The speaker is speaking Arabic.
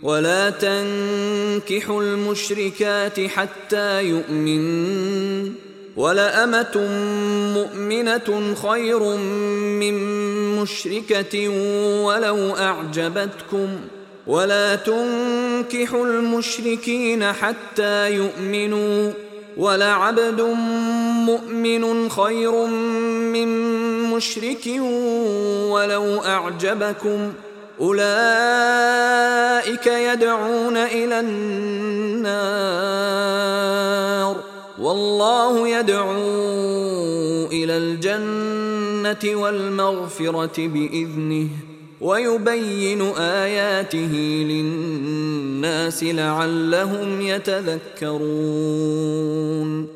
ولا تنكحوا المشركات حتى يؤمنن ولأمة مؤمنة خير من مشركة ولو أعجبتكم ولا تنكحوا المشركين حتى يؤمنوا ولعبد مؤمن خير من مشرك ولو أعجبكم أولئك يدعون إلى النار والله يدعو إلى الجنة والمغفرة بإذنه ويبين آياته للناس لعلهم يتذكرون